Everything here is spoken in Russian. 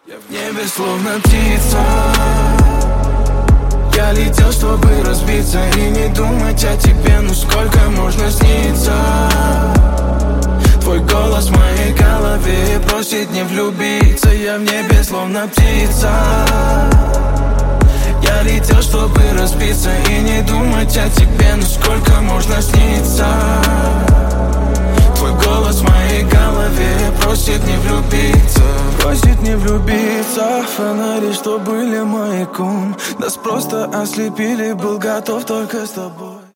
Я в небе словно птица. Я летел, чтобы разбиться и не думать о тебе. Ну сколько можно сниться? Твой голос в моей голове просит не влюбиться. Я в небе словно птица. Я летел, чтобы разбиться и не думать о тебе. Ну сколько можно сниться? Твой голос в моей голове просит не влюбиться. Просит не влюбиться. Фонари, что были маяком, нас просто ослепили. Был готов только с тобой.